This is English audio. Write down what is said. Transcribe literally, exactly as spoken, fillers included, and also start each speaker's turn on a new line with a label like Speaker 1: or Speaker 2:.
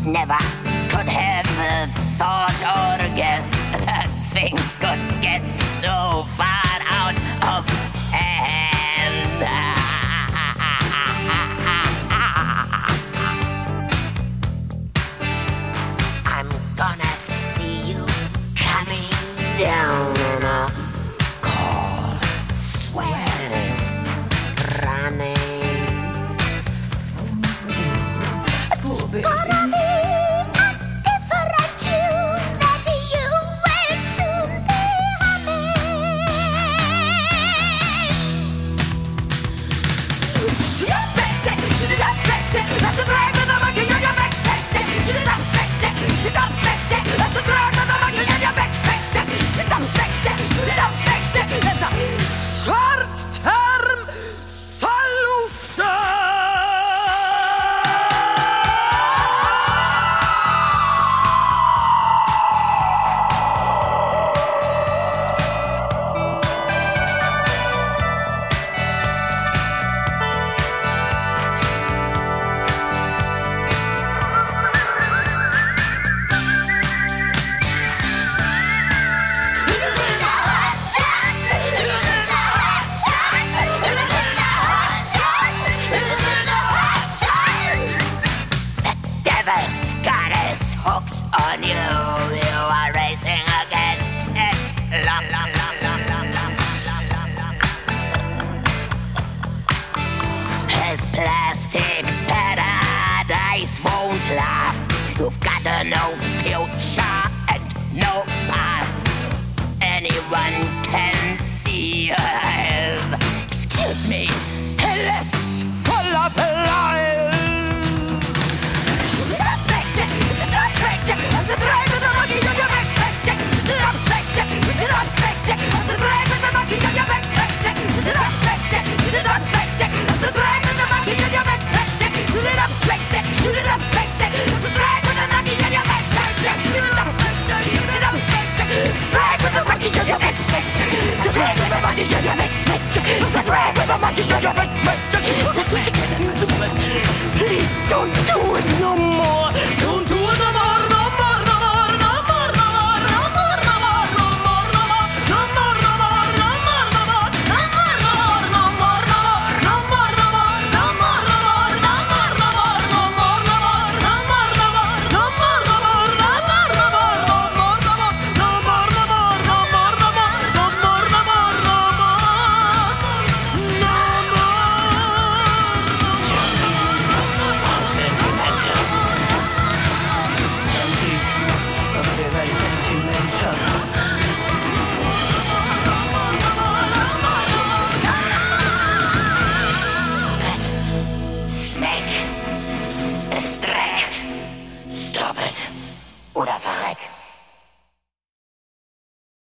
Speaker 1: Never could have thought or guessed that things could get so far out of hand. I'm gonna see you coming down in a cold sweat, running. Gonna be a different you that you will soon be having. Should have expected, should have expected, that's the brand of the monkey on your back expected. Should have expected, should have expected, that's the brand of the monkey on your back expected. Should have expected, should have expected, that's a short-term solution. Got his hooks on you. You are racing against it. Lum, lum, lum, lum, lum, lum, lum, lum, lum. His plastic paradise won't last. You've got a no future and no past. Anyone can see your eyes. Excuse me, hell is full of lies. That's the brand of the monkey on your back expected. Should have expected, should have expected. That's the brand of the monkey on your back expected. Should have expected, should have expected. That's the brand of the monkey on your back expected. Should have expected, should have expected. That's the brand of the monkey on your back expected. Should have expected, should have expected. Brand of the monkey on your back expected. The brand of the monkey on your back expected. The brand of the monkey on your back expected. Please don't do